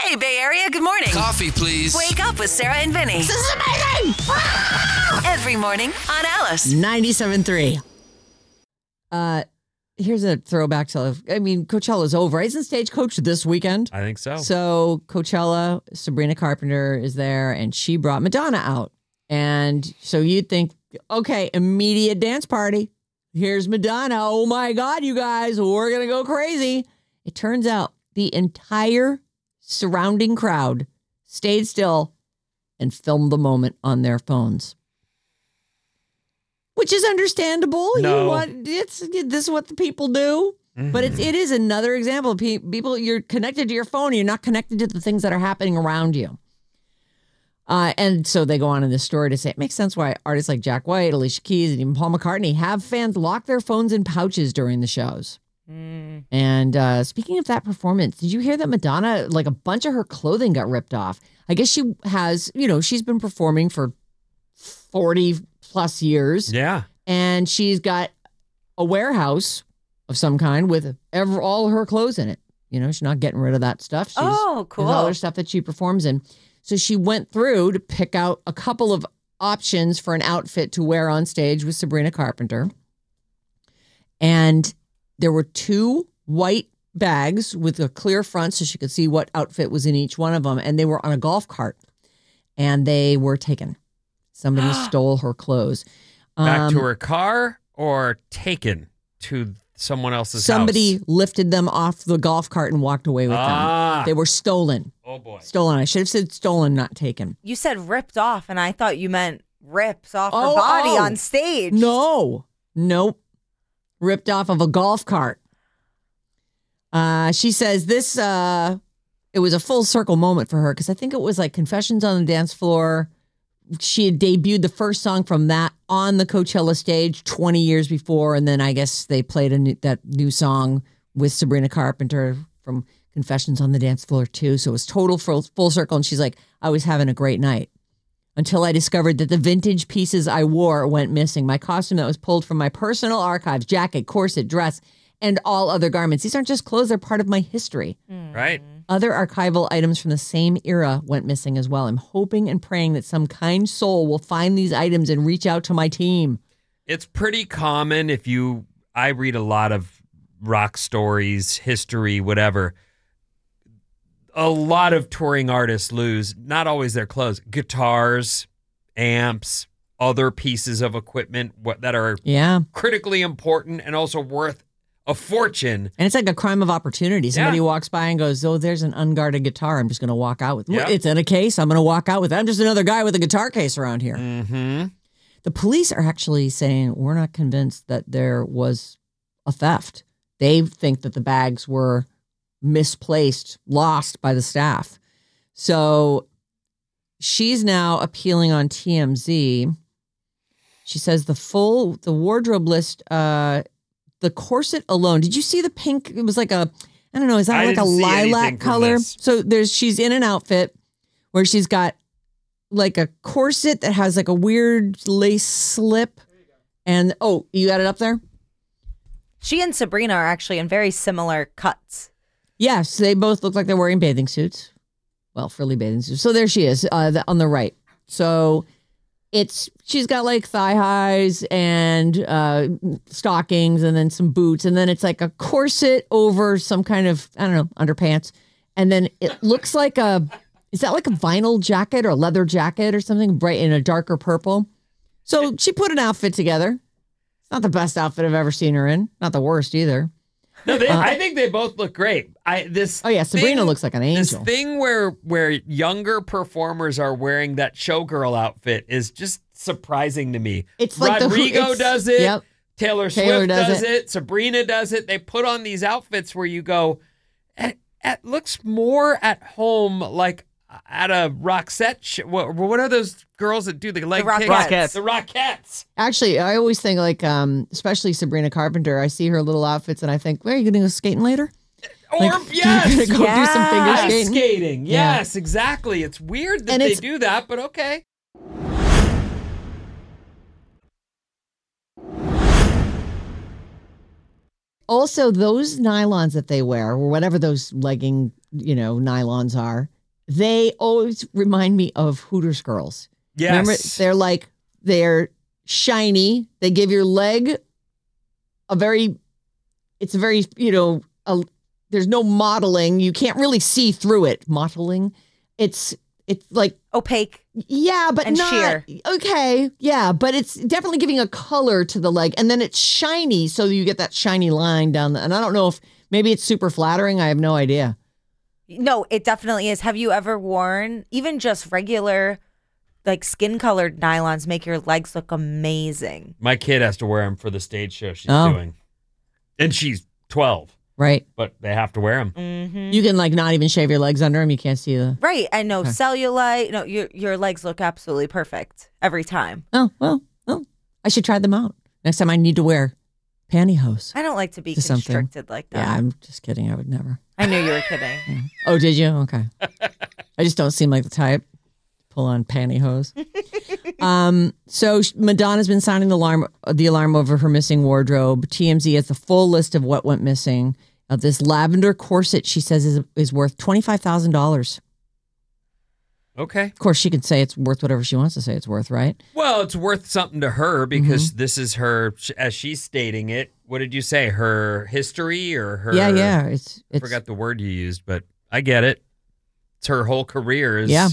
Hey, Bay Area, good morning. Coffee, please. Wake up with Sarah and Vinny. This is amazing! Every morning on Alice. 97.3. Here's a throwback to, Coachella's over. Isn't Stagecoach this weekend? I think so. So Coachella, Sabrina Carpenter is there, and she brought Madonna out. And so you'd think, okay, immediate dance party. Here's Madonna. Oh my God, you guys, we're going to go crazy. It turns out the entire surrounding crowd stayed still and filmed the moment on their phones. Which is understandable. No. This is what the people do. Mm-hmm. But it is another example. People, you're connected to your phone. You're not connected to the things that are happening around you. And so they go on in this story to say it makes sense why artists like Jack White, Alicia Keys, and even Paul McCartney have fans lock their phones in pouches during the shows. Mm. And speaking of that performance, did you hear that Madonna, like a bunch of her clothing got ripped off? I guess she has, she's been performing for 40 plus years. Yeah. And she's got a warehouse of some kind with all her clothes in it. She's not getting rid of that stuff. Cool. There's other stuff that she performs in. So she went through to pick out a couple of options for an outfit to wear on stage with Sabrina Carpenter. And there were 2 white bags with a clear front so she could see what outfit was in each one of them. And they were on a golf cart. And they were taken. Somebody stole her clothes. Back to her car or taken to someone else's Somebody house? lifted them off the golf cart and walked away with them. They were stolen. Oh, boy. Stolen. I should have said stolen, not taken. You said ripped off, and I thought you meant rips off her body on stage. No. Nope. Ripped off of a golf cart. She says this, it was a full circle moment for her because I think it was like Confessions on the Dance Floor. She had debuted the first song from that on the Coachella stage 20 years before. And then I guess they played that new song with Sabrina Carpenter from Confessions on the Dance Floor too. So it was total full circle. And she's like, I was having a great night until I discovered that the vintage pieces I wore went missing. My costume that was pulled from my personal archives, jacket, corset, dress, and all other garments. These aren't just clothes. They're part of my history. Right. Other archival items from the same era went missing as well. I'm hoping and praying that some kind soul will find these items and reach out to my team. It's pretty common I read a lot of rock stories, history, whatever. A lot of touring artists lose, not always their clothes, guitars, amps, other pieces of equipment that are critically important and also worth a fortune. And it's like a crime of opportunity. Somebody walks by and goes, oh, there's an unguarded guitar. I'm just going to walk out with it. It's in a case. I'm going to walk out with it. I'm just another guy with a guitar case around here. Mm-hmm. The police are actually saying we're not convinced that there was a theft. They think that the bags were misplaced, lost by the staff. So she's now appealing on TMZ. She says the wardrobe list, the corset alone. Did you see the pink? It was like is that like a lilac color? So she's in an outfit where she's got like a corset that has like a weird lace slip. And you got it up there? She and Sabrina are actually in very similar cuts. Yes, they both look like they're wearing bathing suits. Well, frilly bathing suits. So there she is on the right. So she's got like thigh highs and stockings and then some boots. And then it's like a corset over some kind of, underpants. And then it looks like is that like a vinyl jacket or a leather jacket or something bright in a darker purple? So she put an outfit together. It's not the best outfit I've ever seen her in. Not the worst either. No, I think they both look great. Sabrina looks like an angel. This thing where younger performers are wearing that showgirl outfit is just surprising to me. It's like Rodrigo does it. Yep. Taylor Swift does it. Sabrina does it. They put on these outfits where you go, it looks more at home, like at a Roxette. What are those girls that do the leg kicks? The Rockettes. Actually, I always think especially Sabrina Carpenter, I see her little outfits and I think, are you going to go skating later? Or, yes. You're going to go do some figure skating. Yes, exactly. It's weird that they do that, but okay. Also, those nylons that they wear, or whatever those legging, nylons are, they always remind me of Hooters girls. Yes. Remember, they're shiny. They give your leg it's a very, there's no modeling. You can't really see through it. Modeling. It's like opaque. Yeah, but and not sheer. Okay. Yeah, but it's definitely giving a color to the leg, and then it's shiny, so you get that shiny line down and I don't know if maybe it's super flattering. I have no idea. No, it definitely is. Have you ever worn even just regular, like skin colored nylons? Make your legs look amazing. My kid has to wear them for the stage show she's Oh. doing, and she's 12, Right. but they have to wear them. Mm-hmm. You can not even shave your legs under them. You can't see the. Right, and no cellulite. No, your legs look absolutely perfect every time. Oh well. I should try them out next time. I need to wear pantyhose. I don't like to be To something. constricted like that. Yeah, I'm just kidding. I would never. I knew you were kidding. Oh, did you? Okay. I just don't seem like the type to pull on pantyhose. So Madonna's been sounding the alarm over her missing wardrobe. TMZ has the full list of what went missing. This lavender corset, she says, is worth $25,000. Okay. Of course, she can say it's worth whatever she wants to say it's worth, right? Well, it's worth something to her because this is her, as she's stating it. What did you say? Her history or her? Yeah. It's I forgot the word you used, but I get it. It's her whole career. Yeah.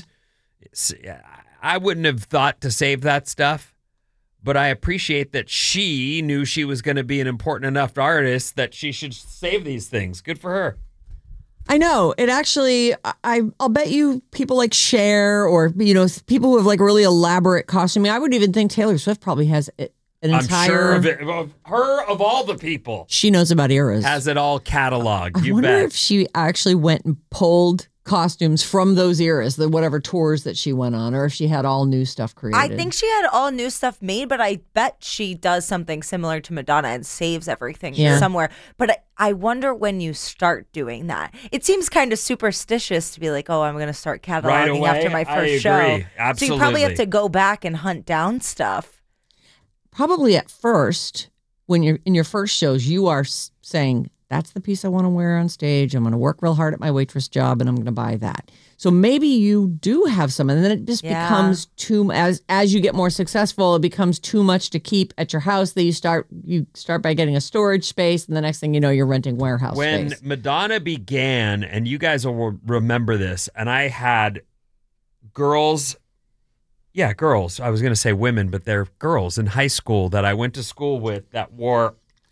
I wouldn't have thought to save that stuff, but I appreciate that she knew she was going to be an important enough artist that she should save these things. Good for her. I know. It actually, I'll bet you people like Cher or, people who have really elaborate costuming. I would even think Taylor Swift probably has an entire. I'm sure of it. Her, of all the people, She knows about eras. has it all cataloged. I You wonder bet. if she actually went and pulled costumes from those eras, the whatever tours that she went on, or if she had all new stuff created. I think she had all new stuff made, but I bet she does something similar to Madonna and saves everything Yeah. somewhere. But I wonder when you start doing that. It seems kind of superstitious to be like, oh, I'm going to start cataloging Right away, after my I first show. agree. So you probably have Absolutely. to go back and hunt down stuff. Probably at first, when you're in your first shows, you are saying, that's the piece I want to wear on stage. I'm going to work real hard at my waitress job and I'm going to buy that. So maybe you do have some, and then it just becomes as you get more successful, it becomes too much to keep at your house. That you start by getting a storage space, and the next thing you know, you're renting warehouse When space. Madonna began, and you guys will remember this, and I had girls. I was going to say women, but they're girls in high school that I went to school with that wore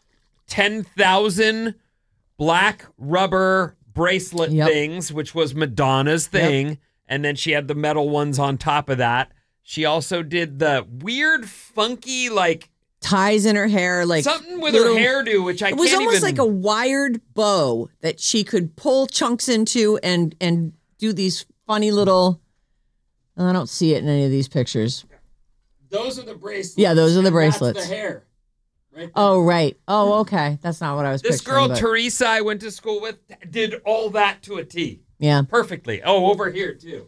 10,000 black rubber bracelet things, which was Madonna's thing. And then she had the metal ones on top of that. She also did the weird, funky, Ties in her hair, something with little- her hairdo, which I It was can't almost even... like a wired bow that she could pull chunks into and do these funny little. I don't see it in any of these pictures. Those are the bracelets. Yeah, those are the and bracelets. That's the hair. Right there. Oh, right. Oh, okay. That's not what I was This picturing. girl, but- Teresa, I went to school with, did all that to a T. Yeah. Perfectly. Oh, over here, too.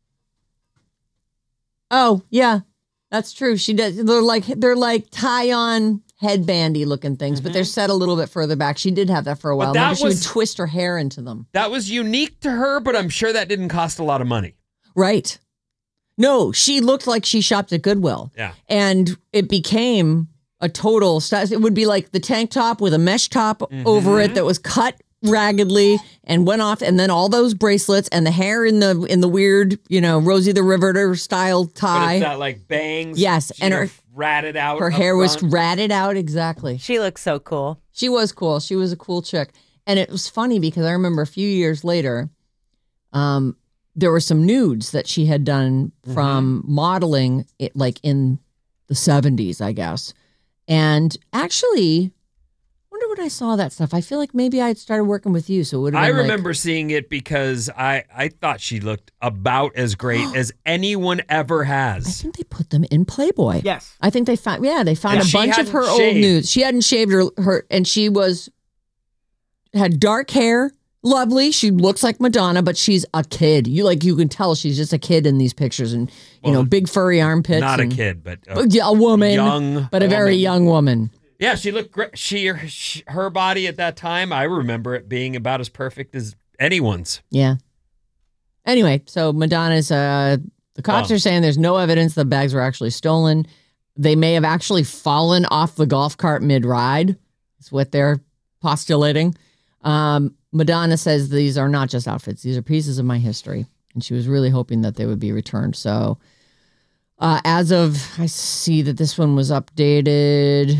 Oh, yeah. That's true. She does. They're like tie-on headbandy looking things, but they're set a little bit further back. She did have that for a while. that Remember, she would was- twist her hair into them. That was unique to her, but I'm sure that didn't cost a lot of money. Right. No, she looked like she shopped at Goodwill. Yeah. And it became a total style. It would be like the tank top with a mesh top over it that was cut raggedly and went off, and then all those bracelets and the hair in the weird, Rosie the Riveter style But tie. it's that bangs. Yes, and her ratted out. Her up hair was front. ratted out exactly. She looks so cool. She was cool. She was a cool chick. And it was funny because I remember a few years later, there were some nudes that she had done from modeling it in the 70s, I guess. And actually, I wonder when I saw that stuff. I feel like maybe I had started working with you, so it would have I been remember seeing it because I thought she looked about as great as anyone ever I has. think they put them in Playboy. Yes. I think they found And a she bunch of her hadn't old shaved. nudes. She hadn't shaved her and she had dark hair, lovely. She looks like Madonna, but she's a kid. You can tell she's just a kid in these pictures, and big furry armpits. Not a and- kid, but a woman, young but a very woman. young woman. Yeah, she looked great. Her body at that time, I remember it being about as perfect as anyone's. Yeah. Anyway, so Madonna's, the cops are saying there's no evidence the bags were actually stolen. They may have actually fallen off the golf cart mid-ride. That's what they're postulating. Madonna says these are not just outfits. These are pieces of my history. And she was really hoping that they would be returned. So I see that this one was updated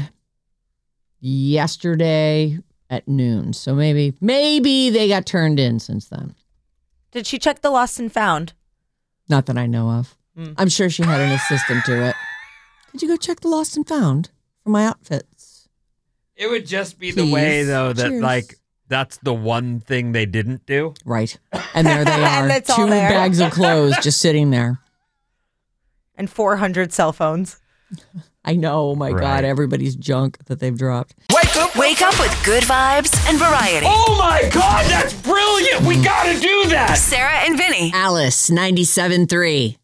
yesterday at noon. So maybe they got turned in since then. Did she check the lost and found? Not that I know of. I'm sure she had an assistant do it. Could you go check the lost and found for my outfits? It would just be Please. the way, though, that Cheers. that's the one thing they didn't do. Right. And there they are. And it's all 2 there. bags of clothes just sitting there. And 400 cell phones. I know. Oh, my Right. God. Everybody's junk that they've dropped. Wake up with good vibes and variety. Oh my God, that's brilliant! We gotta do that! Sarah and Vinny. Alice, 97.3.